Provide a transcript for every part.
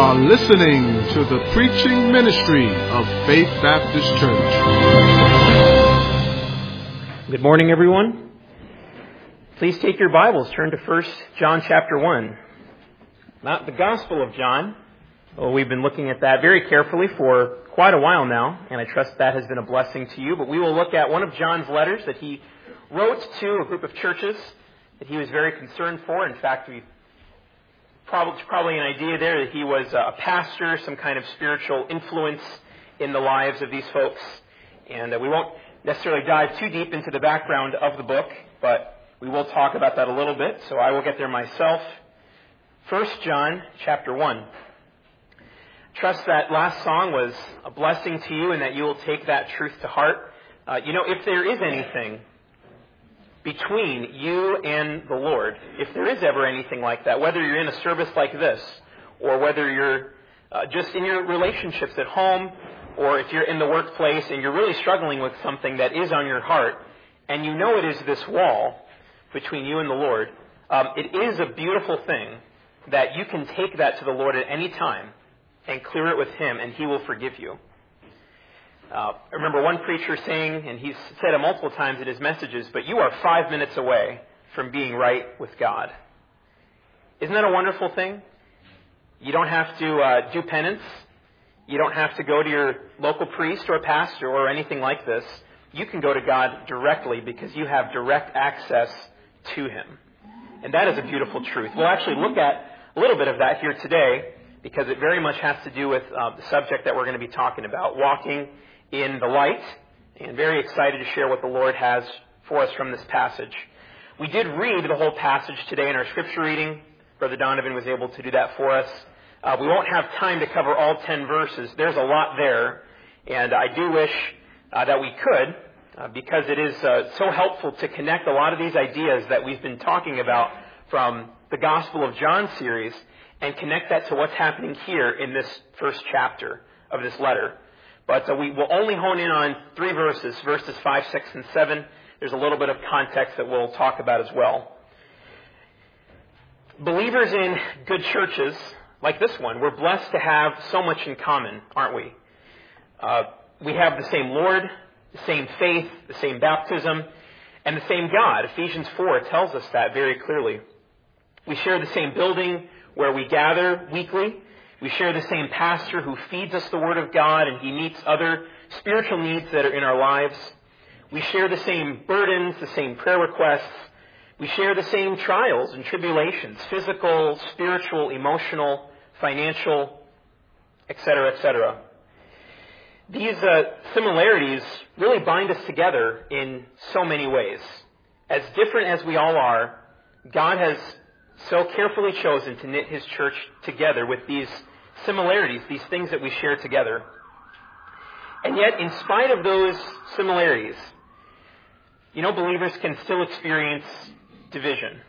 are listening to the preaching ministry of Faith Baptist Church. Good morning, everyone. Please take your Bibles, turn to 1 John chapter 1. Not the Gospel of John. Well, we've been looking at that very carefully for quite a while now, and I trust that has been a blessing to you. But we will look at one of John's letters that he wrote to a group of churches that he was very concerned for. In fact, we probably an idea there that he was a pastor, some kind of spiritual influence in the lives of these folks. And we won't necessarily dive too deep into the background of the book, but we will talk about that a little bit, so I will get there myself. 1 John chapter 1. Trust that last song was a blessing to you and that you will take that truth to heart. If there is anything between you and the Lord, if there is ever anything like that, whether you're in a service like this, or whether you're just in your relationships at home, or if you're in the workplace and you're really struggling with something that is on your heart, and you know it is this wall between you and the Lord, it is a beautiful thing that you can take that to the Lord at any time and clear it with Him, and He will forgive you. I remember one preacher saying, and he's said it multiple times in his messages, but you are 5 minutes away from being right with God. Isn't that a wonderful thing? You don't have to do penance. You don't have to go to your local priest or pastor or anything like this. You can go to God directly because you have direct access to Him. And that is a beautiful truth. We'll actually look at a little bit of that here today because it very much has to do with the subject that we're going to be talking about, walking in the light, and very excited to share what the Lord has for us from this passage. We did read the whole passage today in our scripture reading. Brother Donovan was able to do that for us. We won't have time to cover all 10 verses. There's a lot there, and I do wish that we could, because it is so helpful to connect a lot of these ideas that we've been talking about from the Gospel of John series and connect that to what's happening here in this first chapter of this letter. But we will only hone in on 3 verses, verses 5, 6, and 7. There's a little bit of context that we'll talk about as well. Believers in good churches, like this one, we're blessed to have so much in common, aren't we? We have the same Lord, the same faith, the same baptism, and the same God. Ephesians 4 tells us that very clearly. We share the same building where we gather weekly. We share the same pastor who feeds us the Word of God, and he meets other spiritual needs that are in our lives. We share the same burdens, the same prayer requests. We share the same trials and tribulations, physical, spiritual, emotional, financial, etc., etc. These similarities really bind us together in so many ways. As different as we all are, God has so carefully chosen to knit His church together with these similarities, these things that we share together. And yet, in spite of those similarities, believers can still experience division.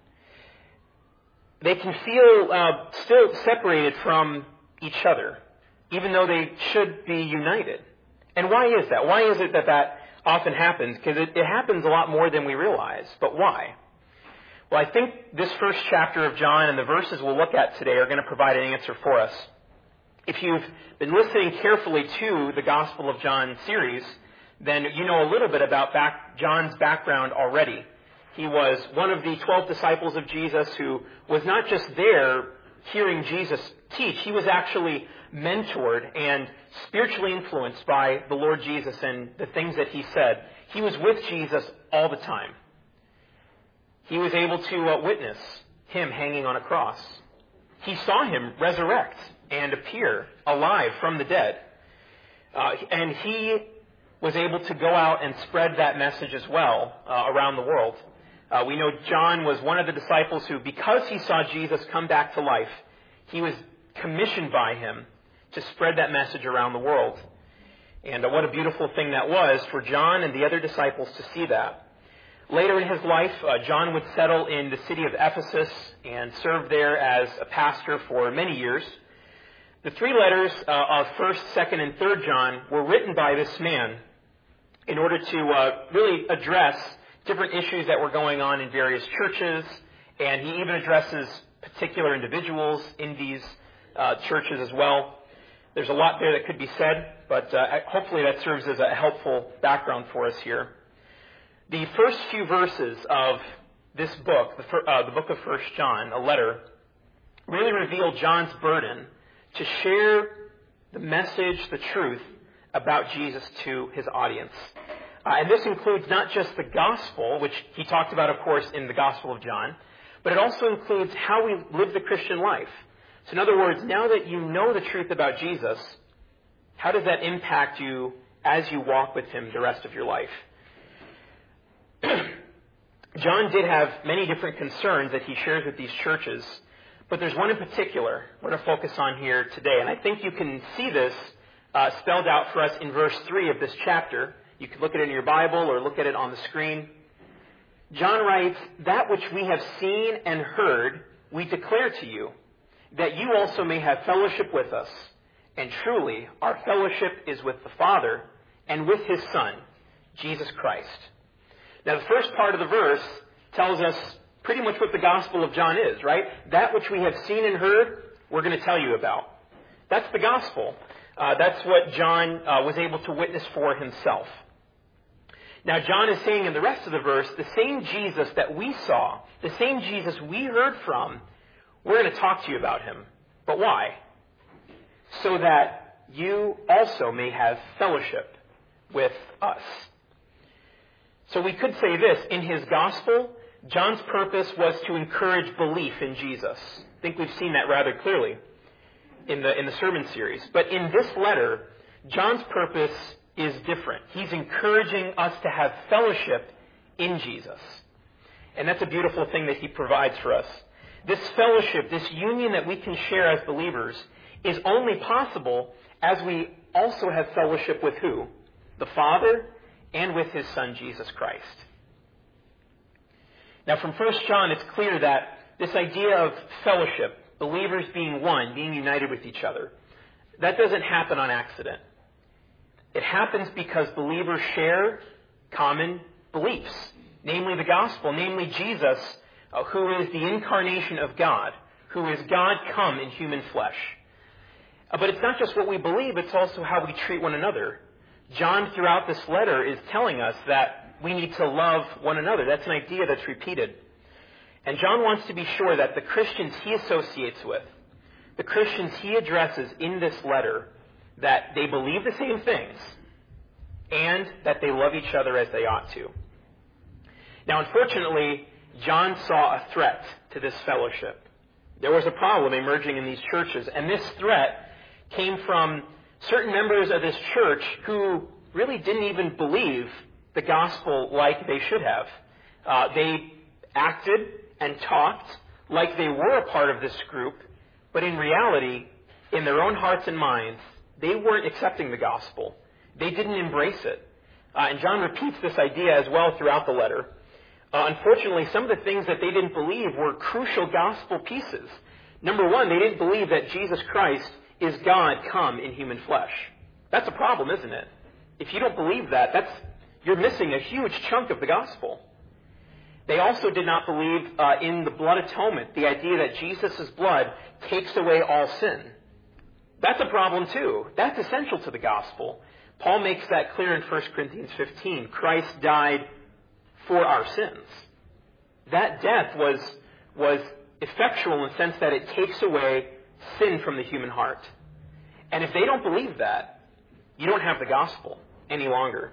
They can feel still separated from each other, even though they should be united. And why is that? Why is it that often happens? Because it happens a lot more than we realize. But why? Well, I think this first chapter of John and the verses we'll look at today are going to provide an answer for us. If you've been listening carefully to the Gospel of John series, then you know a little bit about John's background already. He was one of the 12 disciples of Jesus who was not just there hearing Jesus teach. He was actually mentored and spiritually influenced by the Lord Jesus and the things that He said. He was with Jesus all the time. He was able to witness Him hanging on a cross. He saw Him resurrect and appear alive from the dead. And he was able to go out and spread that message as well around the world. We know John was one of the disciples who, because he saw Jesus come back to life, he was commissioned by Him to spread that message around the world. And what a beautiful thing that was for John and the other disciples to see that. Later in his life, John would settle in the city of Ephesus and serve there as a pastor for many years. The 3 letters of 1st, 2nd, and 3rd John were written by this man in order to really address different issues that were going on in various churches, and he even addresses particular individuals in these churches as well. There's a lot there that could be said, but hopefully that serves as a helpful background for us here. The first few verses of this book, the book of 1 John, a letter, really reveal John's burden to share the message, the truth about Jesus to his audience. And this includes not just the gospel, which he talked about, of course, in the Gospel of John, but it also includes how we live the Christian life. So in other words, now that you know the truth about Jesus, how does that impact you as you walk with him the rest of your life? John did have many different concerns that he shares with these churches, but there's one in particular we're going to focus on here today. And I think you can see this spelled out for us in verse 3 of this chapter. You can look at it in your Bible or look at it on the screen. John writes, "That which we have seen and heard, we declare to you, that you also may have fellowship with us. And truly, our fellowship is with the Father and with his Son, Jesus Christ." Now, the first part of the verse tells us pretty much what the Gospel of John is, right? That which we have seen and heard, we're going to tell you about. That's the Gospel. That's what John was able to witness for himself. Now, John is saying in the rest of the verse, the same Jesus that we saw, the same Jesus we heard from, we're going to talk to you about him. But why? So that you also may have fellowship with us. So we could say this, in his gospel, John's purpose was to encourage belief in Jesus. I think we've seen that rather clearly in the sermon series. But in this letter, John's purpose is different. He's encouraging us to have fellowship in Jesus. And that's a beautiful thing that he provides for us. This fellowship, this union that we can share as believers, is only possible as we also have fellowship with who? The Father and with his Son, Jesus Christ. Now, from 1 John, it's clear that this idea of fellowship, believers being one, being united with each other, that doesn't happen on accident. It happens because believers share common beliefs, namely the gospel, namely Jesus, who is the incarnation of God, who is God come in human flesh. But it's not just what we believe, it's also how we treat one another. John, throughout this letter, is telling us that we need to love one another. That's an idea that's repeated. And John wants to be sure that the Christians he associates with, the Christians he addresses in this letter, that they believe the same things and that they love each other as they ought to. Now, unfortunately, John saw a threat to this fellowship. There was a problem emerging in these churches, and this threat came from certain members of this church who really didn't even believe the gospel like they should have. They acted and talked like they were a part of this group, but in reality, in their own hearts and minds, they weren't accepting the gospel. They didn't embrace it. And John repeats this idea as well throughout the letter. Unfortunately, some of the things that they didn't believe were crucial gospel pieces. Number one, they didn't believe that Jesus Christ is God come in human flesh. That's a problem, isn't it? If you don't believe that, you're missing a huge chunk of the gospel. They also did not believe in the blood atonement, the idea that Jesus' blood takes away all sin. That's a problem too. That's essential to the gospel. Paul makes that clear in 1 Corinthians 15. Christ died for our sins. That death was effectual in the sense that it takes away sin from the human heart. And if they don't believe that, you don't have the gospel any longer.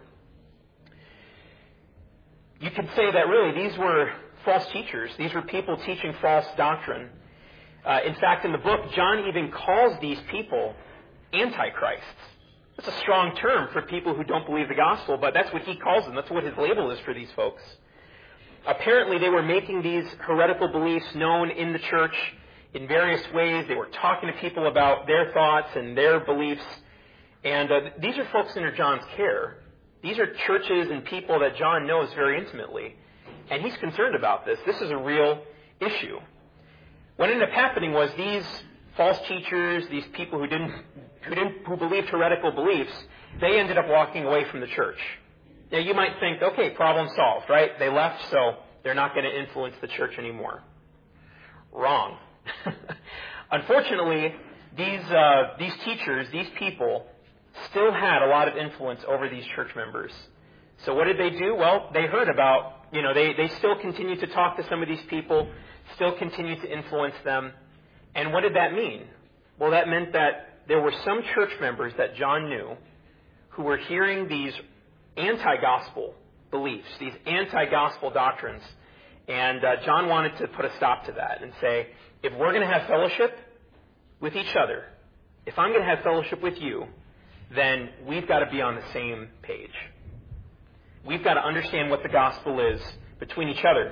You could say that really these were false teachers. These were people teaching false doctrine. In fact, in the book, John even calls these people antichrists. That's a strong term for people who don't believe the gospel, but that's what he calls them. That's what his label is for these folks. Apparently, they were making these heretical beliefs known in the church in various ways. They were talking to people about their thoughts and their beliefs. And these are folks under John's care. These are churches and people that John knows very intimately. And he's concerned about this. This is a real issue. What ended up happening was these false teachers, these people who believed heretical beliefs, they ended up walking away from the church. Now you might think, okay, problem solved, right? They left, so they're not going to influence the church anymore. Wrong. Unfortunately, these teachers, these people, still had a lot of influence over these church members. So what did they do? Well, they heard about, they still continued to talk to some of these people, still continued to influence them. And what did that mean? Well, that meant that there were some church members that John knew who were hearing these anti-gospel beliefs, these anti-gospel doctrines. And John wanted to put a stop to that and say, if we're going to have fellowship with each other, if I'm going to have fellowship with you, then we've got to be on the same page. We've got to understand what the gospel is between each other.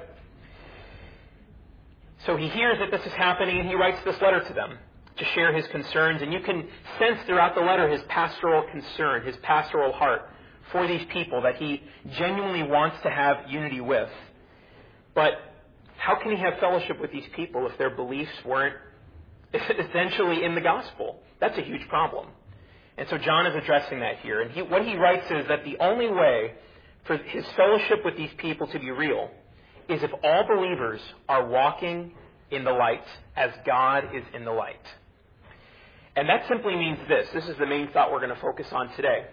So he hears that this is happening, and he writes this letter to them to share his concerns. And you can sense throughout the letter his pastoral concern, his pastoral heart for these people that he genuinely wants to have unity with. But how can he have fellowship with these people if their beliefs weren't essentially in the gospel? That's a huge problem. And so John is addressing that here. And what he writes is that the only way for his fellowship with these people to be real is if all believers are walking in the light as God is in the light. And that simply means this. This is the main thought we're going to focus on today.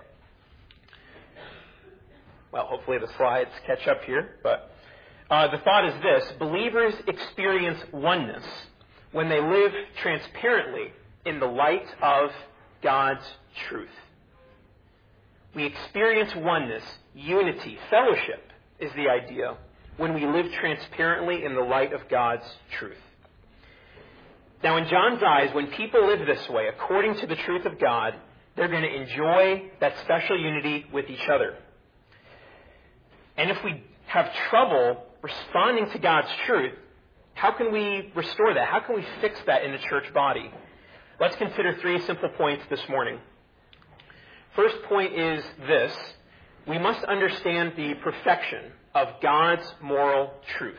Well, hopefully the slides catch up here. But the thought is this. Believers experience oneness when they live transparently in the light of God's truth. We experience oneness, unity, fellowship is the idea when we live transparently in the light of God's truth. Now, in John's eyes, when people live this way, according to the truth of God, they're going to enjoy that special unity with each other. And if we have trouble responding to God's truth, how can we restore that? How can we fix that in the church body? Let's consider 3 simple points this morning. First point is this. We must understand the perfection of God's moral truth.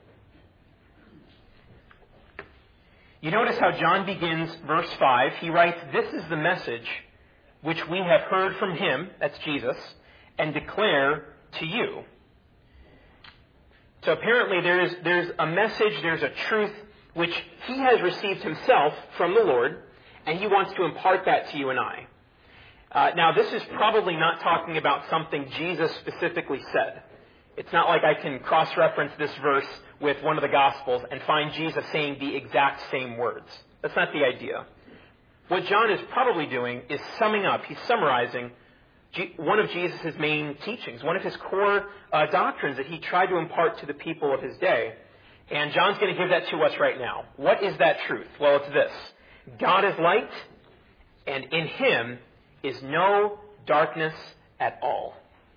You notice how John begins verse 5. He writes, "This is the message which we have heard from him," that's Jesus, "and declare to you." So apparently there's a message, there's a truth which he has received himself from the Lord, and he wants to impart that to you and I. Now, this is probably not talking about something Jesus specifically said. It's not like I can cross-reference this verse with one of the Gospels and find Jesus saying the exact same words. That's not the idea. What John is probably doing is summing up, he's summarizing one of Jesus' main teachings, one of his core doctrines that he tried to impart to the people of his day. And John's going to give that to us right now. What is that truth? Well, it's this. God is light, and in him is no darkness at all.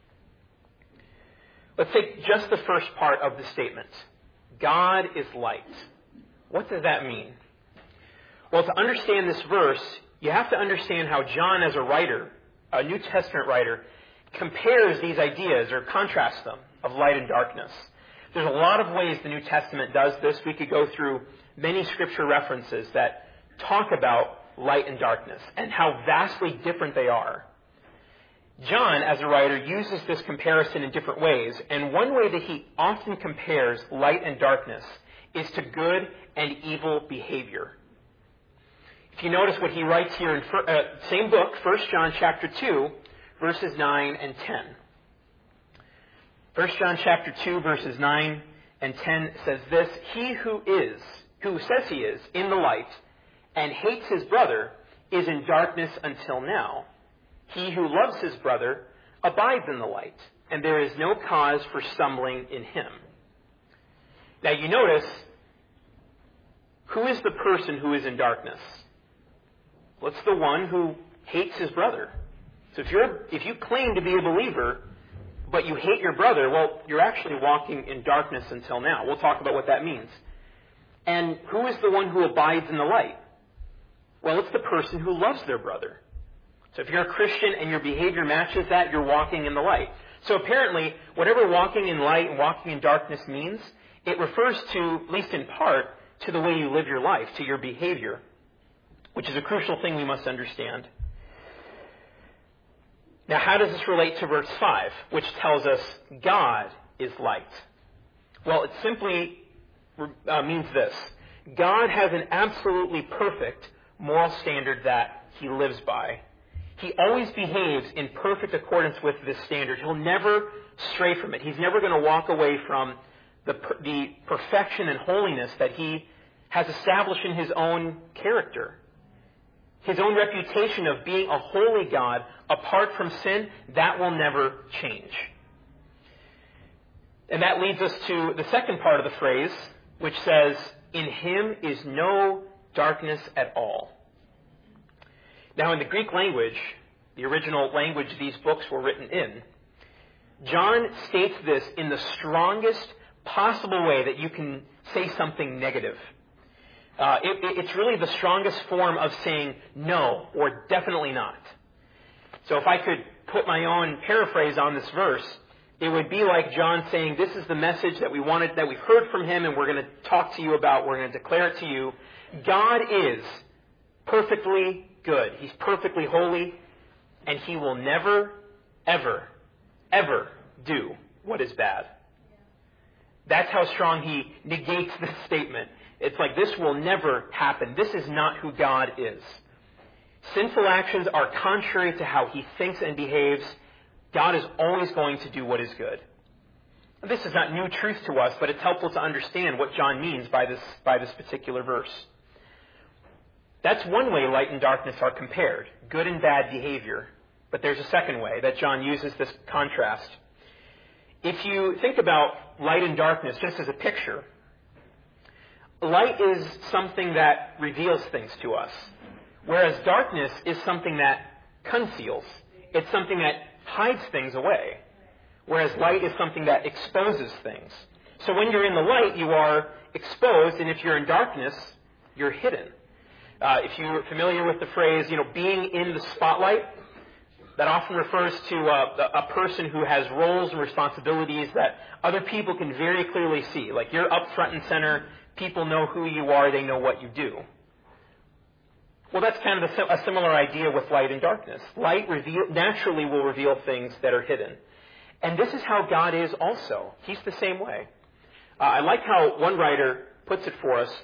Let's take just the first part of the statement. God is light. What does that mean? Well, to understand this verse, you have to understand how John, as a writer, a New Testament writer, compares these ideas or contrasts them of light and darkness. There's a lot of ways the New Testament does this. We could go through many scripture references that talk about light and darkness and how vastly different they are. John, as a writer, uses this comparison in different ways, and one way that he often compares light and darkness is to good and evil behavior. If you notice what he writes here in same book, 1 John chapter 2, verses 9 and 10. 1 John chapter 2, verses 9 and 10 says this, "He who says he is, in the light, and hates his brother, is in darkness until now. He who loves his brother abides in the light, and there is no cause for stumbling in him." Now you notice, who is the person who is in darkness? Well, it's the one who hates his brother. So if you claim to be a believer, but you hate your brother, well, you're actually walking in darkness until now. We'll talk about what that means. And who is the one who abides in the light? Well, it's the person who loves their brother. So if you're a Christian and your behavior matches that, you're walking in the light. So apparently, whatever walking in light and walking in darkness means, it refers to, at least in part, to the way you live your life, to your behavior, which is a crucial thing we must understand. Now, how does this relate to verse 5, which tells us God is light? Well, it simply means this. God has an absolutely perfect moral standard that he lives by. He always behaves in perfect accordance with this standard. He'll never stray from it. He's never going to walk away from the perfection and holiness that he has established in his own character. His own reputation of being a holy God apart from sin, that will never change. And that leads us to the second part of the phrase, which says, "In him is no darkness at all." Now, in the Greek language, the original language these books were written in, John states this in the strongest possible way that you can say something negative. It's really the strongest form of saying no or definitely not. So if I could put my own paraphrase on this verse, it would be like John saying, this is the message that we heard from him, and we're going to talk to you about, we're going to declare it to you. God is perfectly good. He's perfectly holy, and he will never, ever, ever do what is bad. That's how strong he negates this statement. It's like, this will never happen. This is not who God is. Sinful actions are contrary to how he thinks and behaves. God is always going to do what is good. This is not new truth to us, but it's helpful to understand what John means by this particular verse. That's one way light and darkness are compared, good and bad behavior. But there's a second way that John uses this contrast. If you think about light and darkness just as a picture, light is something that reveals things to us, whereas darkness is something that conceals. It's something that hides things away, whereas light is something that exposes things. So when you're in the light, you are exposed, and if you're in darkness, you're hidden. If you're familiar with the phrase, being in the spotlight, that often refers to a person who has roles and responsibilities that other people can very clearly see. Like, you're up front and center, people know who you are, they know what you do. Well, that's kind of a similar idea with light and darkness. Light naturally will reveal things that are hidden. And this is how God is also. He's the same way. I like how one writer puts it for us.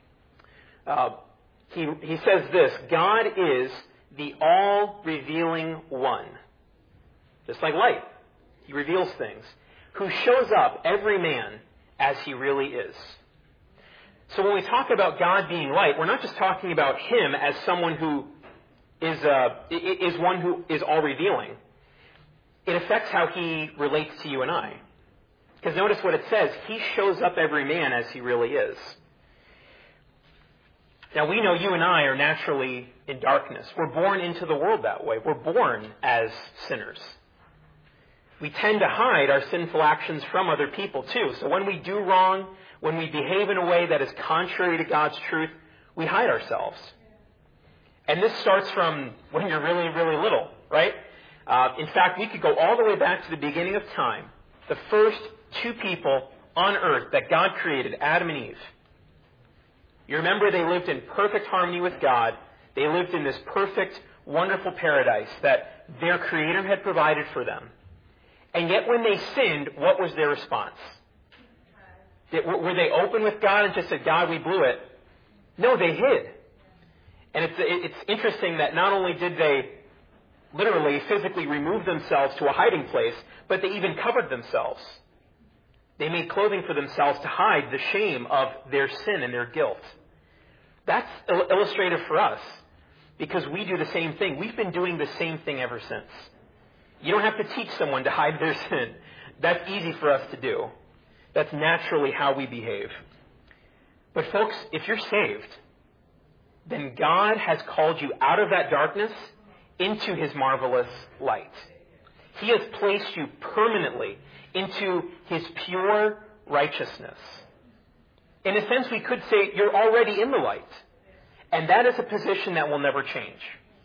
He says this: God is the all-revealing one. Just like light. He reveals things. Who shows up every man as he really is. So when we talk about God being light, we're not just talking about him as someone who is one who is all-revealing. It affects how he relates to you and I. Because notice what it says, he shows up every man as he really is. Now, we know you and I are naturally in darkness. We're born into the world that way. We're born as sinners. We tend to hide our sinful actions from other people, too. So when we do wrong, when we behave in a way that is contrary to God's truth, we hide ourselves. And this starts from when you're really, really little, right? In fact, we could go all the way back to the beginning of time. The first two people on earth that God created, Adam and Eve. You remember they lived in perfect harmony with God. They lived in this perfect, wonderful paradise that their Creator had provided for them. And yet when they sinned, what was their response? Were they open with God and just said, God, we blew it? No, they hid. And it's interesting that not only did they literally, physically remove themselves to a hiding place, but they even covered themselves. They made clothing for themselves to hide the shame of their sin and their guilt. That's illustrative for us because we do the same thing. We've been doing the same thing ever since. You don't have to teach someone to hide their sin. That's easy for us to do. That's naturally how we behave. But folks, if you're saved, then God has called you out of that darkness into his marvelous light. He has placed you permanently into his pure righteousness. In a sense, we could say you're already in the light. And that is a position that will never change.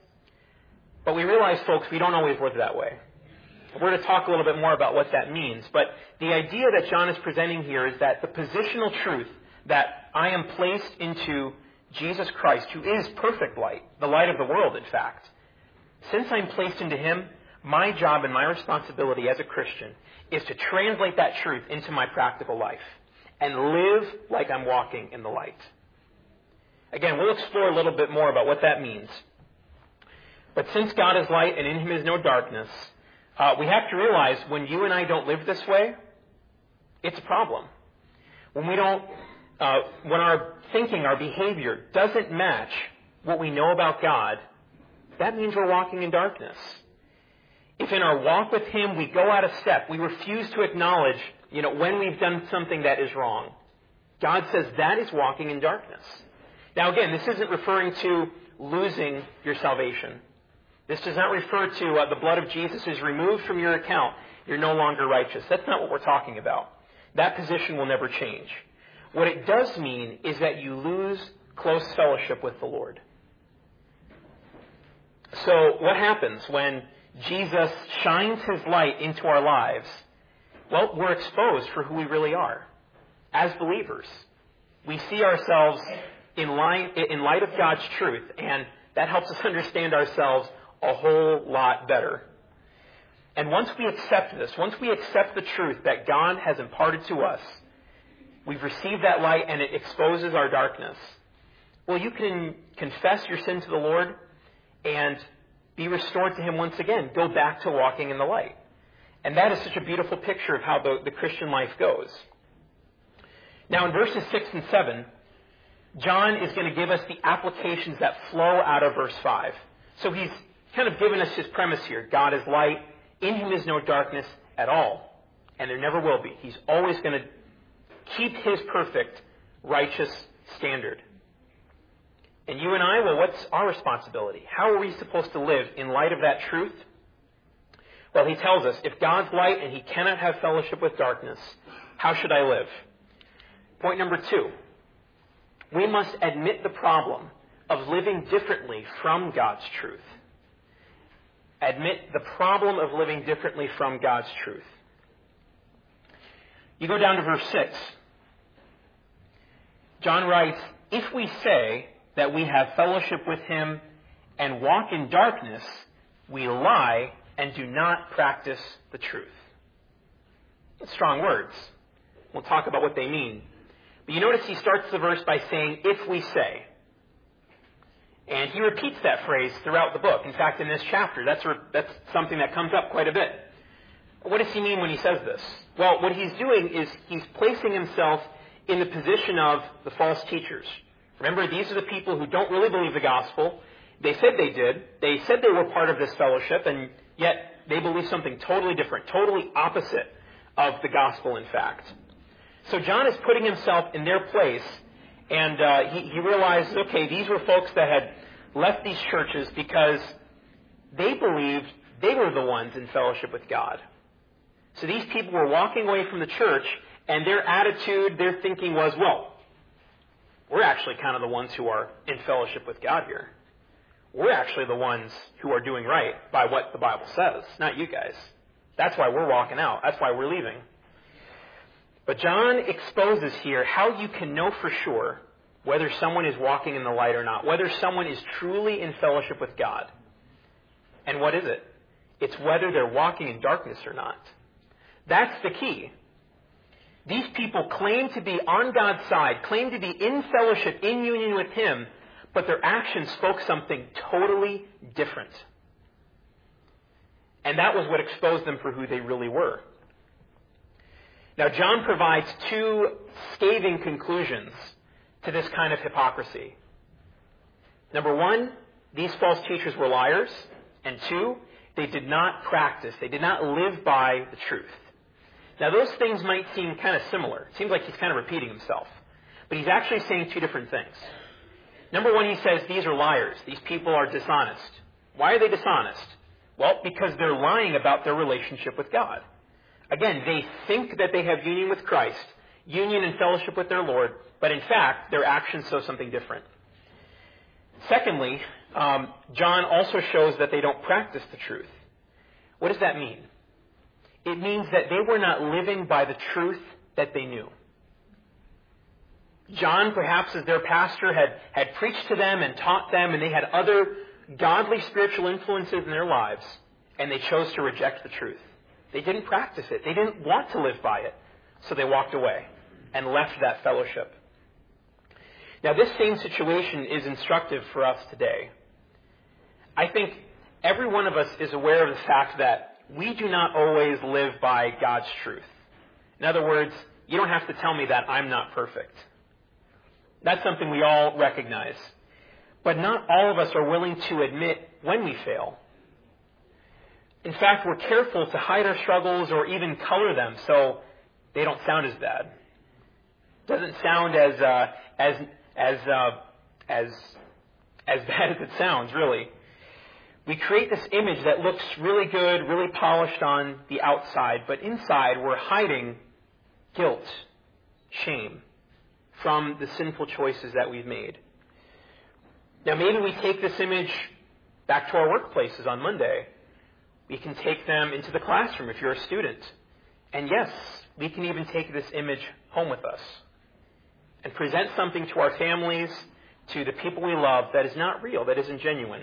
But we realize, folks, we don't always live that way. We're going to talk a little bit more about what that means. But the idea that John is presenting here is that the positional truth that I am placed into Jesus Christ, who is perfect light, the light of the world, in fact. Since I'm placed into him, my job and my responsibility as a Christian is to translate that truth into my practical life and live like I'm walking in the light. Again, we'll explore a little bit more about what that means. But since God is light and in Him is no darkness, we have to realize when you and I don't live this way, it's a problem. When we don't, when our thinking, our behavior doesn't match what we know about God, that means we're walking in darkness. If in our walk with Him we go out of step, we refuse to acknowledge, when we've done something that is wrong, God says that is walking in darkness. Now again, this isn't referring to losing your salvation. This does not refer to the blood of Jesus is removed from your account. You're no longer righteous. That's not what we're talking about. That position will never change. What it does mean is that you lose close fellowship with the Lord. So what happens when Jesus shines His light into our lives? Well, we're exposed for who we really are. As believers, we see ourselves in light of God's truth, and that helps us understand ourselves a whole lot better. And once we accept this, once we accept the truth that God has imparted to us, we've received that light and it exposes our darkness. Well, you can confess your sin to the Lord and be restored to Him once again. Go back to walking in the light. And that is such a beautiful picture of how the Christian life goes. Now in verses 6 and 7, John is going to give us the applications that flow out of verse 5. So he's kind of given us his premise here. God is light. In Him is no darkness at all. And there never will be. He's always going to keep His perfect, righteous standard. And you and I, well, what's our responsibility? How are we supposed to live in light of that truth? Well, he tells us, if God's light and He cannot have fellowship with darkness, how should I live? Point number 2. We must admit the problem of living differently from God's truth. Admit the problem of living differently from God's truth. You go down to verse 6. John writes, if we say that we have fellowship with Him and walk in darkness, we lie and do not practice the truth. That's strong words. We'll talk about what they mean. But you notice he starts the verse by saying, if we say. And he repeats that phrase throughout the book. In fact, in this chapter, that's something that comes up quite a bit. What does he mean when he says this? Well, what he's doing is he's placing himself in the position of the false teachers. Remember, these are the people who don't really believe the gospel. They said they did. They said they were part of this fellowship, and yet they believe something totally different, totally opposite of the gospel, in fact. So John is putting himself in their place, and he realizes, okay, these were folks that had left these churches because they believed they were the ones in fellowship with God. So these people were walking away from the church, and their attitude, their thinking was, well, we're actually kind of the ones who are in fellowship with God here. We're actually the ones who are doing right by what the Bible says, not you guys. That's why we're walking out. That's why we're leaving. But John exposes here how you can know for sure whether someone is walking in the light or not, whether someone is truly in fellowship with God. And what is it? It's whether they're walking in darkness or not. That's the key. These people claim to be on God's side, claim to be in fellowship, in union with Him, but their actions spoke something totally different. And that was what exposed them for who they really were. Now, John provides two scathing conclusions to this kind of hypocrisy. Number one, these false teachers were liars. And two, they did not practice, they did not live by the truth. Now, those things might seem kind of similar. It seems like he's kind of repeating himself. But he's actually saying two different things. Number one, he says these are liars. These people are dishonest. Why are they dishonest? Well, because they're lying about their relationship with God. Again, they think that they have union with Christ, union and fellowship with their Lord, but in fact, their actions show something different. Secondly, John also shows that they don't practice the truth. What does that mean? It means that they were not living by the truth that they knew. John, perhaps as their pastor, had preached to them and taught them, and they had other godly spiritual influences in their lives, and they chose to reject the truth. They didn't practice it. They didn't want to live by it. So they walked away and left that fellowship. Now, this same situation is instructive for us today. I think every one of us is aware of the fact that we do not always live by God's truth. In other words, you don't have to tell me that I'm not perfect. That's something we all recognize. But not all of us are willing to admit when we fail. In fact, we're careful to hide our struggles or even color them so they don't sound as bad. Doesn't sound as bad as it sounds, really. We create this image that looks really good, really polished on the outside, but inside we're hiding guilt, shame from the sinful choices that we've made. Now, maybe we take this image back to our workplaces on Monday. We can take them into the classroom if you're a student. And yes, we can even take this image home with us and present something to our families, to the people we love, that is not real, that isn't genuine.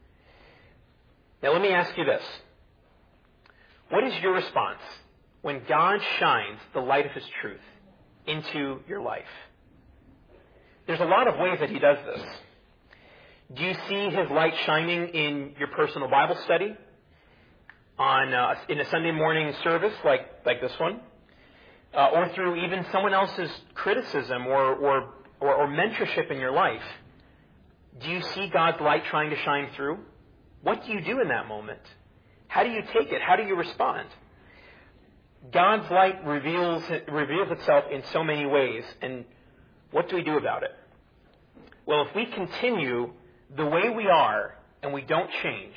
Now, let me ask you this. What is your response when God shines the light of His truth into your life? There's a lot of ways that He does this. Do you see His light shining in your personal Bible study? In a Sunday morning service like this one? Or through even someone else's criticism or mentorship in your life? Do you see God's light trying to shine through? What do you do in that moment? How do you take it? How do you respond? God's light reveals itself in so many ways, and what do we do about it? Well, if we continue the way we are and we don't change,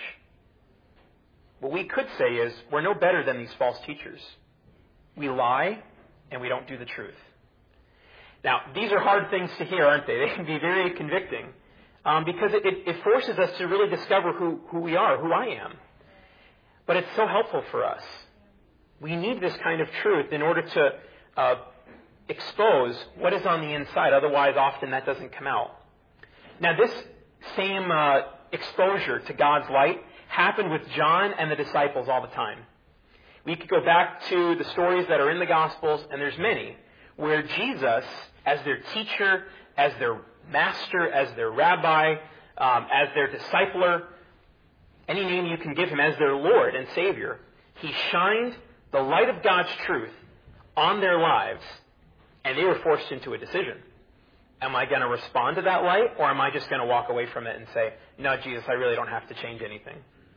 what we could say is we're no better than these false teachers. We lie and we don't do the truth. Now, these are hard things to hear, aren't they? They can be very convicting because it forces us to really discover who we are, who I am. But it's so helpful for us. We need this kind of truth in order to expose what is on the inside. Otherwise, often that doesn't come out. Now, this same exposure to God's light happened with John and the disciples all the time. We could go back to the stories that are in the Gospels, and there's many, where Jesus, as their teacher, as their master, as their rabbi, as their discipler, any name you can give Him, as their Lord and Savior, He shined the light of God's truth on their lives, and they were forced into a decision. Am I going to respond to that light, or am I just going to walk away from it and say, no, Jesus, I really don't have to change anything?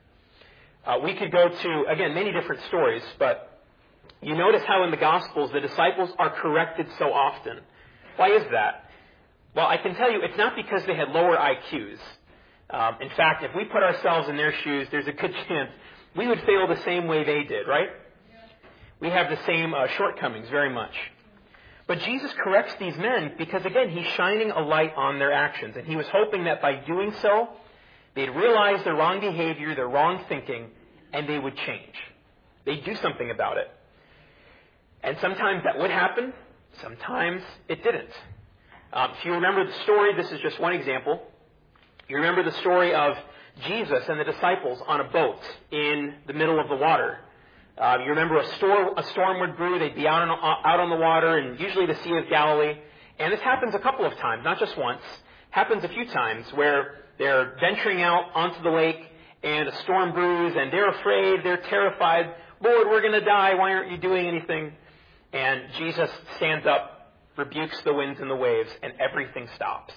We could go to, again, many different stories, but you notice how in the Gospels the disciples are corrected so often. Why is that? Well, I can tell you it's not because they had lower IQs. In fact, if we put ourselves in their shoes, there's a good chance we would fail the same way they did, right? We have the same shortcomings very much. But Jesus corrects these men because, again, He's shining a light on their actions. And He was hoping that by doing so, they'd realize their wrong behavior, their wrong thinking, and they would change. They'd do something about it. And sometimes that would happen. Sometimes it didn't. If you remember the story, this is just one example. You remember the story of Jesus and the disciples on a boat in the middle of the water. You remember a storm would brew. They'd be out on the water, and usually the Sea of Galilee. And this happens a couple of times, not just once. Happens a few times where they're venturing out onto the lake, and a storm brews, and they're afraid, they're terrified. Lord, we're going to die. Why aren't you doing anything? And Jesus stands up, rebukes the winds and the waves, and everything stops.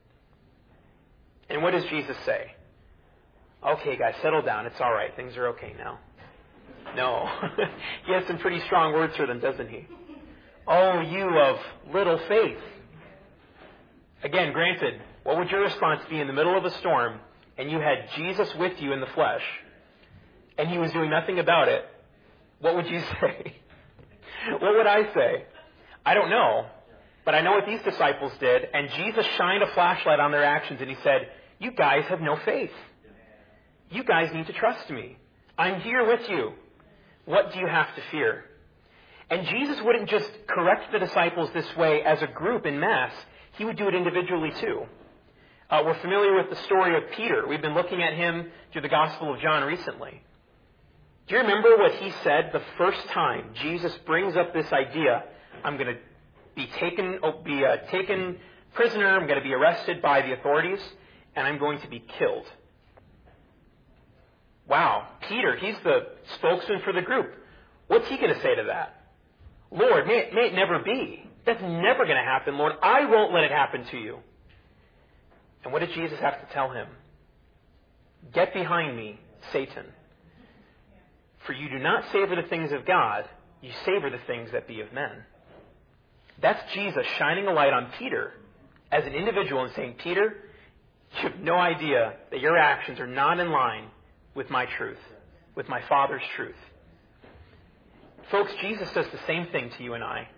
And what does Jesus say? Okay, guys, settle down. It's all right. Things are okay now. No. He has some pretty strong words for them, doesn't he? Oh, you of little faith. Again, granted, what would your response be in the middle of a storm and you had Jesus with you in the flesh and He was doing nothing about it? What would you say? What would I say? I don't know. But I know what these disciples did, and Jesus shined a flashlight on their actions and He said, you guys have no faith. You guys need to trust me. I'm here with you. What do you have to fear? And Jesus wouldn't just correct the disciples this way as a group in mass. He would do it individually too. We're familiar with the story of Peter. We've been looking at him through the Gospel of John recently. Do you remember what he said the first time Jesus brings up this idea, I'm going to be taken prisoner, I'm going to be arrested by the authorities, and I'm going to be killed. Wow, Peter, he's the spokesman for the group. What's he going to say to that? Lord, may it never be. That's never going to happen, Lord. I won't let it happen to you. And what did Jesus have to tell him? Get behind me, Satan. For you do not savor the things of God, you savor the things that be of men. That's Jesus shining a light on Peter as an individual and saying, Peter, you have no idea that your actions are not in line with my truth, with my Father's truth. Folks, Jesus does the same thing to you and I.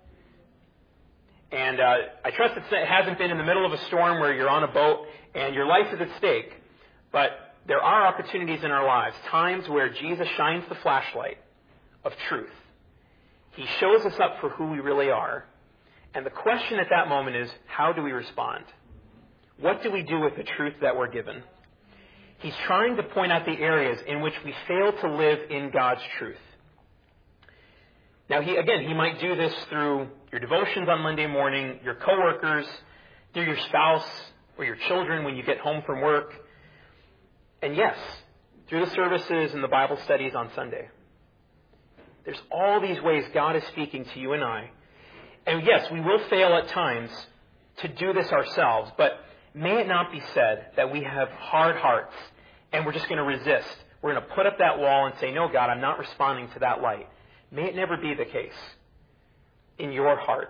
And I trust it hasn't been in the middle of a storm where you're on a boat and your life is at stake. But there are opportunities in our lives, times where Jesus shines the flashlight of truth. He shows us up for who we really are. And the question at that moment is, how do we respond? What do we do with the truth that we're given? He's trying to point out the areas in which we fail to live in God's truth. Now, he might do this through your devotions on Monday morning, your coworkers, through your spouse or your children when you get home from work. And yes, through the services and the Bible studies on Sunday. There's all these ways God is speaking to you and I. And yes, we will fail at times to do this ourselves, but may it not be said that we have hard hearts and we're just going to resist. We're going to put up that wall and say, no, God, I'm not responding to that light. May it never be the case in your heart.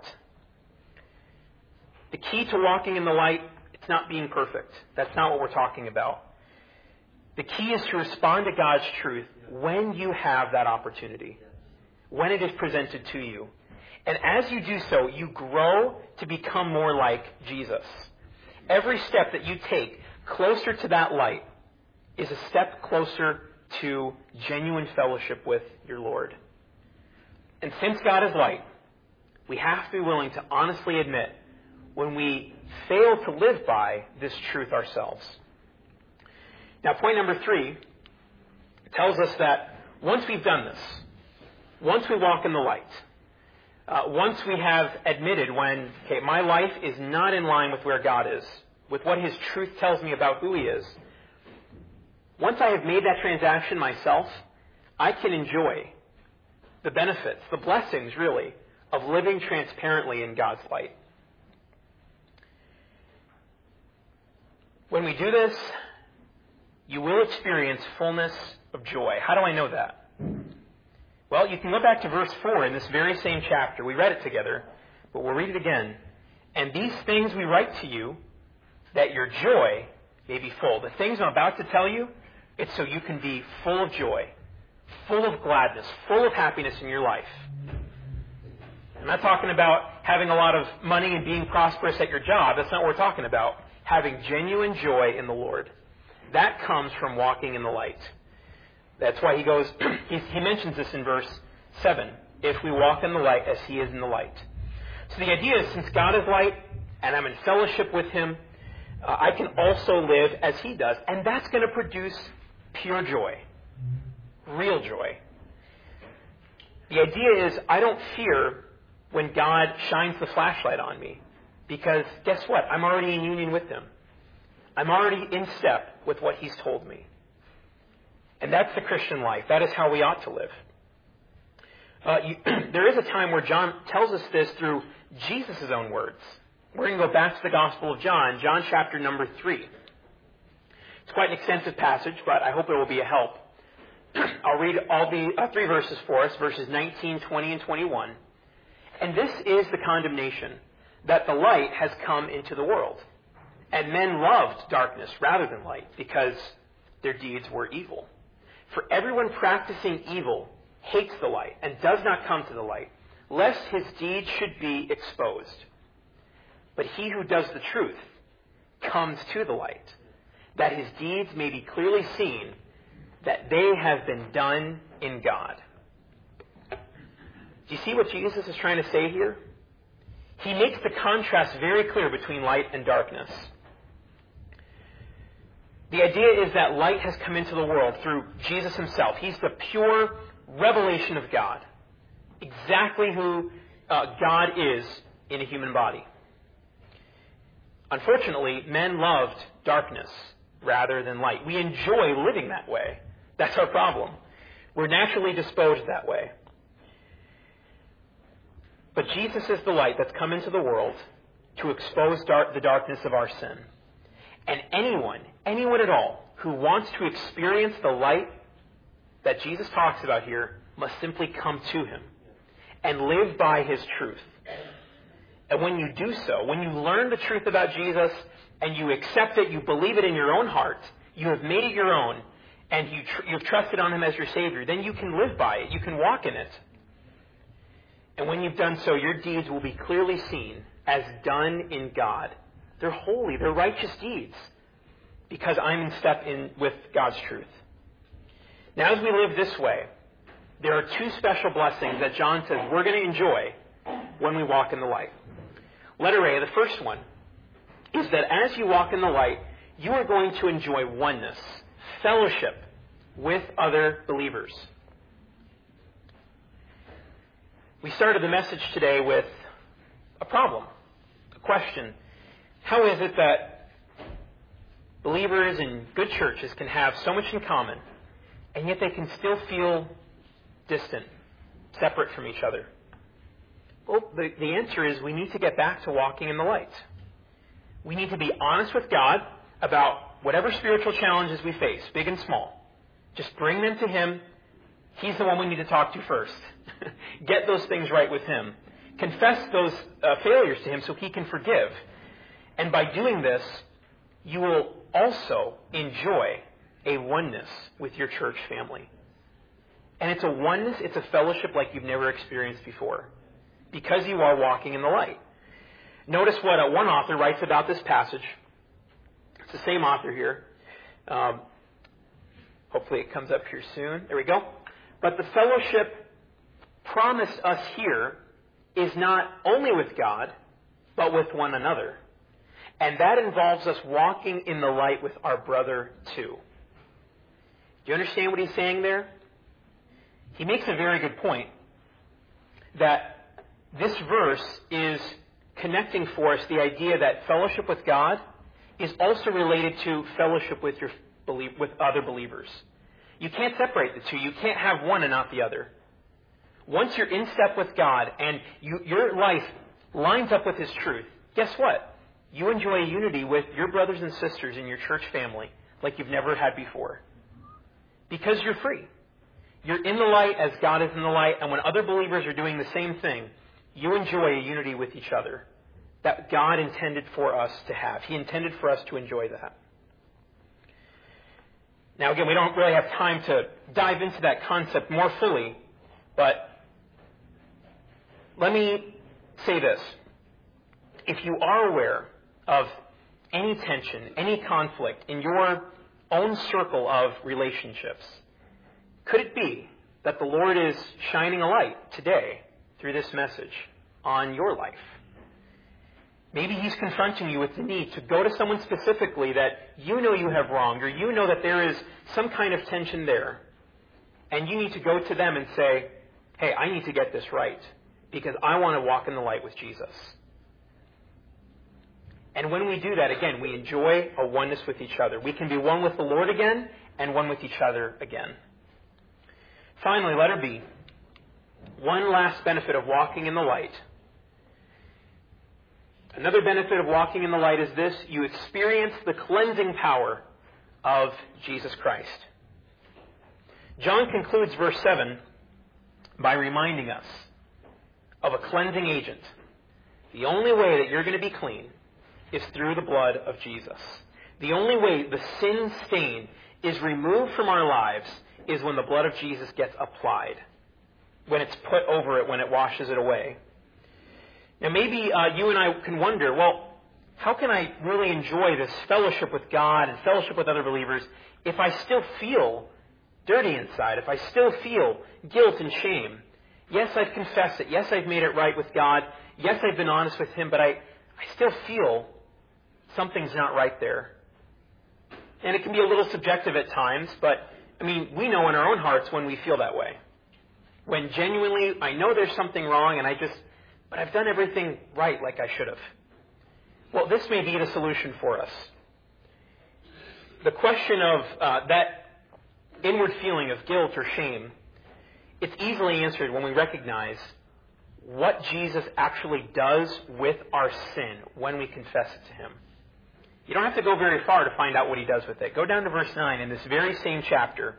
The key to walking in the light, it's not being perfect. That's not what we're talking about. The key is to respond to God's truth when you have that opportunity, when it is presented to you. And as you do so, you grow to become more like Jesus. Every step that you take closer to that light is a step closer to genuine fellowship with your Lord. And since God is light, we have to be willing to honestly admit when we fail to live by this truth ourselves. Now, point number 3 tells us that once we've done this, once we walk in the light, once we have admitted when, my life is not in line with where God is, with what His truth tells me about who He is, once I have made that transaction myself, I can enjoy the benefits, the blessings, really, of living transparently in God's light. When we do this, you will experience fullness of joy. How do I know that? Well, you can go back to verse 4 in this very same chapter. We read it together, but we'll read it again. And these things we write to you, that your joy may be full. The things I'm about to tell you, it's so you can be full of joy, full of gladness, full of happiness in your life. I'm not talking about having a lot of money and being prosperous at your job. That's not what we're talking about. Having genuine joy in the Lord. That comes from walking in the light. That's why he goes, he mentions this in verse 7. If we walk in the light as He is in the light. So the idea is, since God is light and I'm in fellowship with Him, I can also live as He does. And that's going to produce pure joy. Real joy. The idea is, I don't fear when God shines the flashlight on me. Because guess what? I'm already in union with Him. I'm already in step with what He's told me. And that's the Christian life. That is how we ought to live. There is a time where John tells us this through Jesus' own words. We're going to go back to the Gospel of John, John chapter number 3. It's quite an extensive passage, but I hope it will be a help. I'll read all the 3 verses for us, verses 19, 20, and 21. And this is the condemnation, that the light has come into the world. And men loved darkness rather than light, because their deeds were evil. For everyone practicing evil hates the light and does not come to the light, lest his deeds should be exposed. But he who does the truth comes to the light, that his deeds may be clearly seen, that they have been done in God. Do you see what Jesus is trying to say here? He makes the contrast very clear between light and darkness. The idea is that light has come into the world through Jesus Himself. He's the pure revelation of God. Exactly who God is in a human body. Unfortunately, men loved darkness rather than light. We enjoy living that way. That's our problem. We're naturally disposed that way. But Jesus is the light that's come into the world to expose the darkness of our sin. And anyone at all, who wants to experience the light that Jesus talks about here must simply come to Him and live by His truth. And when you do so, when you learn the truth about Jesus and you accept it, you believe it in your own heart, you have made it your own, and you've trusted on Him as your Savior, then you can live by it. You can walk in it. And when you've done so, your deeds will be clearly seen as done in God. They're holy, they're righteous deeds, because I'm in step with God's truth. Now, as we live this way, there are two special blessings that John says we're going to enjoy when we walk in the light. Letter A, the first one, is that as you walk in the light, you are going to enjoy oneness, fellowship with other believers. We started the message today with a problem, a question. How is it that believers in good churches can have so much in common, and yet they can still feel distant, separate from each other? Well, the answer is we need to get back to walking in the light. We need to be honest with God about whatever spiritual challenges we face, big and small. Just bring them to Him. He's the one we need to talk to first. Get those things right with Him. Confess those failures to Him so He can forgive. And by doing this, you will also enjoy a oneness with your church family. And it's a oneness, it's a fellowship like you've never experienced before, because you are walking in the light. Notice what one author writes about this passage. It's the same author here. Hopefully it comes up here soon. There we go. But the fellowship promised us here is not only with God, but with one another. And that involves us walking in the light with our brother too. Do you understand what he's saying there? He makes a very good point that this verse is connecting for us the idea that fellowship with God is also related to fellowship with other believers. You can't separate the two. You can't have one and not the other. Once you're in step with God and your life lines up with His truth, guess what? You enjoy a unity with your brothers and sisters in your church family like you've never had before. Because you're free. You're in the light as God is in the light, and when other believers are doing the same thing, you enjoy a unity with each other that God intended for us to have. He intended for us to enjoy that. Now, again, we don't really have time to dive into that concept more fully, but let me say this. If you are aware of any tension, any conflict in your own circle of relationships, could it be that the Lord is shining a light today through this message on your life? Maybe He's confronting you with the need to go to someone specifically that you know you have wronged, or you know that there is some kind of tension there. And you need to go to them and say, hey, I need to get this right because I want to walk in the light with Jesus. And when we do that, again, we enjoy a oneness with each other. We can be one with the Lord again and one with each other again. Finally, letter B. One last benefit of walking in the light. Another benefit of walking in the light is this: you experience the cleansing power of Jesus Christ. John concludes verse 7 by reminding us of a cleansing agent. The only way that you're going to be clean is through the blood of Jesus. The only way the sin stain is removed from our lives is when the blood of Jesus gets applied, when it's put over it, when it washes it away. Now maybe you and I can wonder, well, how can I really enjoy this fellowship with God and fellowship with other believers if I still feel dirty inside, if I still feel guilt and shame? Yes, I've confessed it. Yes, I've made it right with God. Yes, I've been honest with Him, but I still feel something's not right there. And it can be a little subjective at times, but we know in our own hearts when we feel that way. When genuinely, I know there's something wrong and but I've done everything right like I should have. Well, this may be the solution for us. The question of that inward feeling of guilt or shame, it's easily answered when we recognize what Jesus actually does with our sin when we confess it to Him. You don't have to go very far to find out what He does with it. Go down to verse 9 in this very same chapter.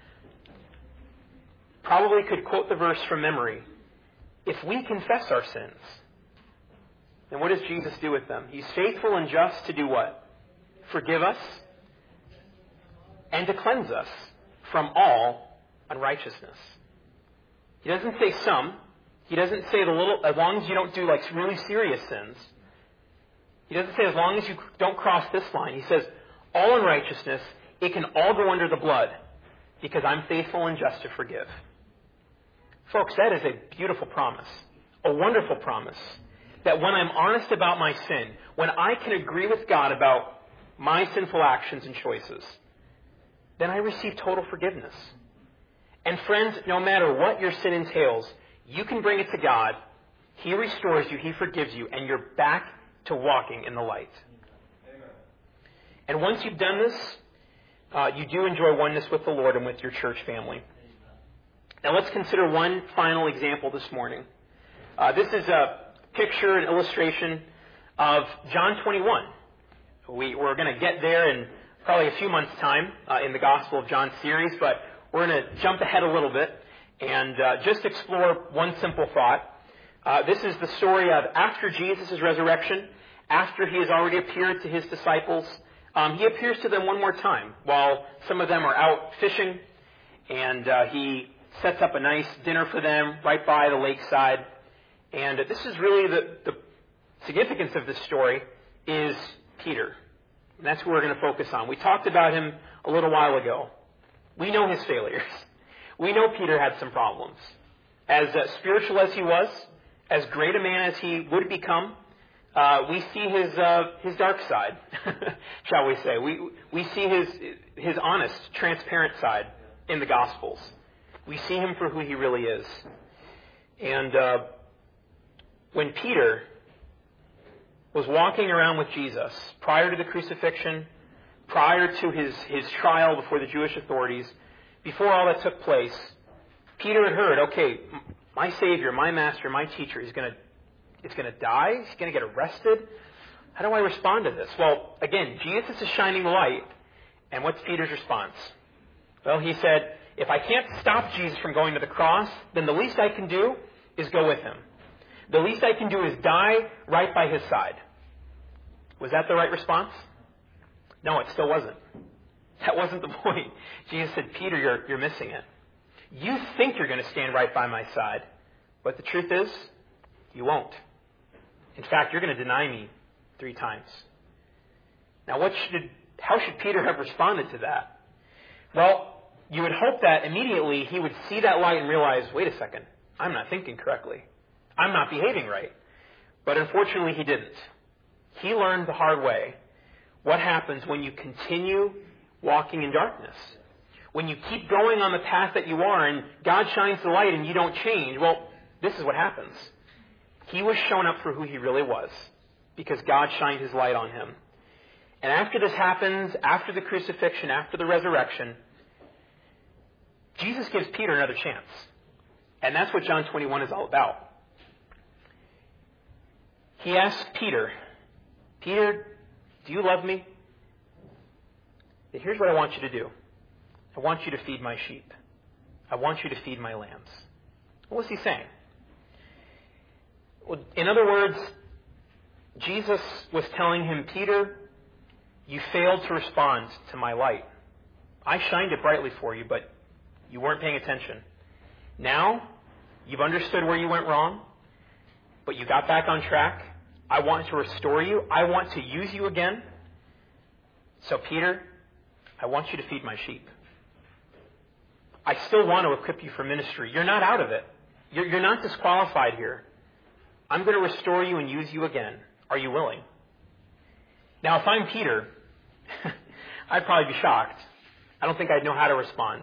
Probably could quote the verse from memory. If we confess our sins, then what does Jesus do with them? He's faithful and just to do what? Forgive us and to cleanse us from all unrighteousness. He doesn't say some. He doesn't say the little, as long as you don't do like really serious sins. He doesn't say as long as you don't cross this line. He says all unrighteousness, it can all go under the blood because I'm faithful and just to forgive. Folks, that is a beautiful promise, a wonderful promise, that when I'm honest about my sin, when I can agree with God about my sinful actions and choices, then I receive total forgiveness. And friends, no matter what your sin entails, you can bring it to God. He restores you, He forgives you, and you're back to walking in the light. Amen. And once you've done this, you do enjoy oneness with the Lord and with your church family. Now let's consider one final example this morning. This is a picture, an illustration of John 21. We're going to get there in probably a few months' time in the Gospel of John series, but we're going to jump ahead a little bit and just explore one simple thought. This is the story of after Jesus' resurrection, after He has already appeared to His disciples. He appears to them one more time while some of them are out fishing, and He sets up a nice dinner for them right by the lakeside. And this is really the significance of this story is Peter. And that's who we're going to focus on. We talked about him a little while ago. We know his failures. We know Peter had some problems. As spiritual as he was, as great a man as he would become, we see his dark side, shall we say. We see his honest, transparent side in the Gospels. We see him for who he really is. And when Peter was walking around with Jesus prior to the crucifixion, prior to his trial before the Jewish authorities, before all that took place, Peter had heard, okay, my Savior, my Master, my Teacher, is going to die? He's going to get arrested? How do I respond to this? Well, again, Jesus is shining the light. And what's Peter's response? Well, he said, if I can't stop Jesus from going to the cross, then the least I can do is go with Him. The least I can do is die right by His side. Was that the right response? No, it still wasn't. That wasn't the point. Jesus said, Peter, you're missing it. You think you're going to stand right by my side, but the truth is, you won't. In fact, you're going to deny me 3 times. Now, how should Peter have responded to that? Well, you would hope that immediately he would see that light and realize, wait a second, I'm not thinking correctly. I'm not behaving right. But unfortunately, he didn't. He learned the hard way what happens when you continue walking in darkness. When you keep going on the path that you are and God shines the light and you don't change, well, this is what happens. He was shown up for who he really was because God shined His light on him. And after this happens, after the crucifixion, after the resurrection, Jesus gives Peter another chance. And that's what John 21 is all about. He asks Peter, Peter, do you love me? And here's what I want you to do. I want you to feed my sheep. I want you to feed my lambs. What was he saying? Well, in other words, Jesus was telling him, Peter, you failed to respond to my light. I shined it brightly for you, but you weren't paying attention. Now, you've understood where you went wrong, but you got back on track. I want to restore you. I want to use you again. So, Peter, I want you to feed my sheep. I still want to equip you for ministry. You're not out of it. You're not disqualified here. I'm going to restore you and use you again. Are you willing? Now, if I'm Peter, I'd probably be shocked. I don't think I'd know how to respond.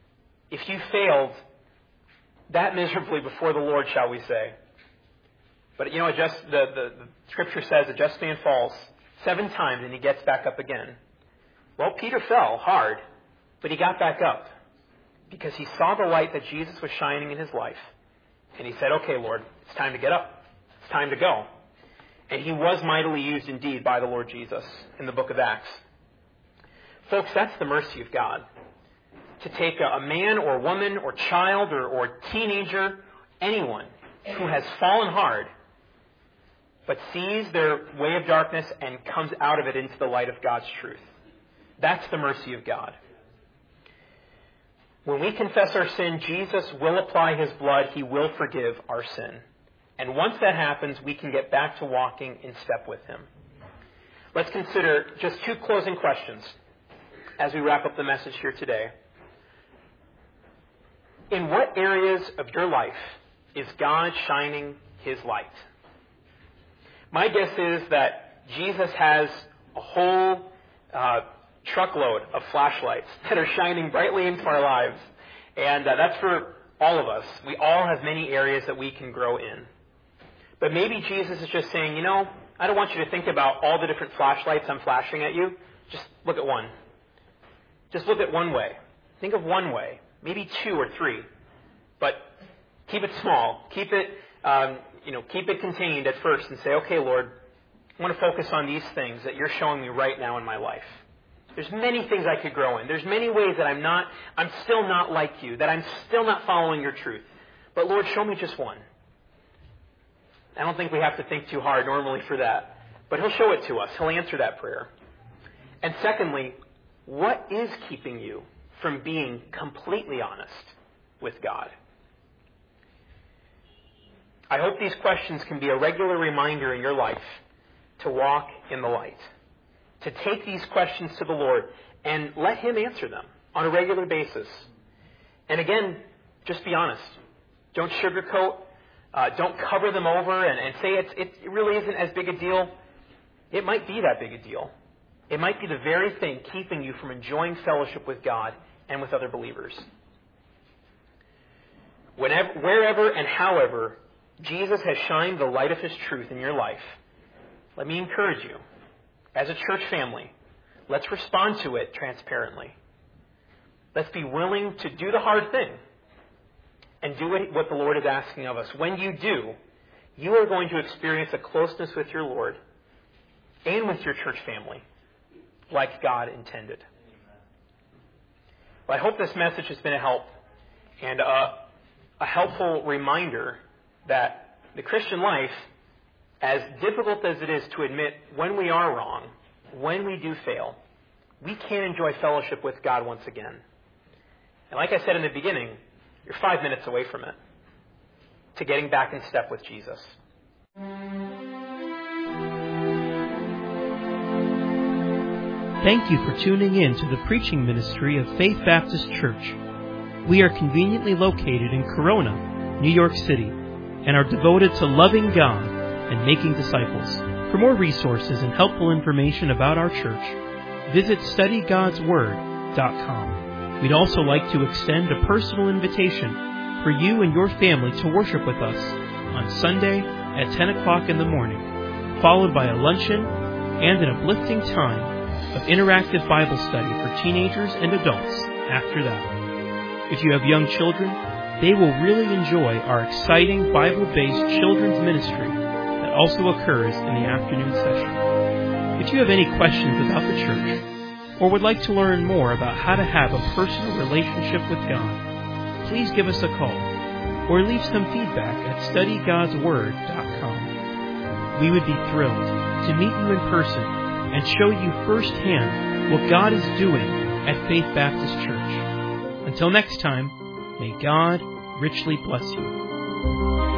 If you failed that miserably before the Lord, shall we say, But the scripture says a just man falls 7 times and he gets back up again. Well, Peter fell hard, but he got back up because he saw the light that Jesus was shining in his life. And he said, okay, Lord, it's time to get up. It's time to go. And he was mightily used indeed by the Lord Jesus in the book of Acts. Folks, that's the mercy of God. To take a man or woman or child or teenager, anyone who has fallen hard, but sees their way of darkness and comes out of it into the light of God's truth. That's the mercy of God. When we confess our sin, Jesus will apply His blood. He will forgive our sin. And once that happens, we can get back to walking in step with Him. Let's consider just 2 closing questions as we wrap up the message here today. In what areas of your life is God shining His light? My guess is that Jesus has a whole truckload of flashlights that are shining brightly into our lives. And that's for all of us. We all have many areas that we can grow in. But maybe Jesus is just saying, I don't want you to think about all the different flashlights I'm flashing at you. Just look at one. Just look at one way. Think of one way. Maybe 2 or 3. But keep it small. Keep it contained at first and say, okay, Lord, I want to focus on these things that you're showing me right now in my life. There's many things I could grow in. There's many ways that I'm still not like you, that I'm still not following your truth. But Lord, show me just one. I don't think we have to think too hard normally for that. But He'll show it to us. He'll answer that prayer. And secondly, what is keeping you from being completely honest with God? I hope these questions can be a regular reminder in your life to walk in the light. To take these questions to the Lord and let Him answer them on a regular basis. And again, just be honest. Don't sugarcoat. Don't cover them over and say it really isn't as big a deal. It might be that big a deal. It might be the very thing keeping you from enjoying fellowship with God and with other believers. Wherever and however Jesus has shined the light of His truth in your life, let me encourage you, as a church family, let's respond to it transparently. Let's be willing to do the hard thing and do what the Lord is asking of us. When you do, you are going to experience a closeness with your Lord and with your church family like God intended. Well, I hope this message has been a help and a helpful reminder that the Christian life, as difficult as it is to admit when we are wrong, when we do fail, we can enjoy fellowship with God once again. And like I said in the beginning, you're 5 minutes away from it, to getting back in step with Jesus. Thank you for tuning in to the preaching ministry of Faith Baptist Church. We are conveniently located in Corona, New York City, and are devoted to loving God and making disciples. For more resources and helpful information about our church, visit studygodsword.com. We'd also like to extend a personal invitation for you and your family to worship with us on Sunday at 10 o'clock in the morning, followed by a luncheon and an uplifting time of interactive Bible study for teenagers and adults after that. If you have young children, they will really enjoy our exciting Bible-based children's ministry that also occurs in the afternoon session. If you have any questions about the church, or would like to learn more about how to have a personal relationship with God, please give us a call or leave some feedback at studygodsword.com. We would be thrilled to meet you in person and show you firsthand what God is doing at Faith Baptist Church. Until next time, may God richly bless you.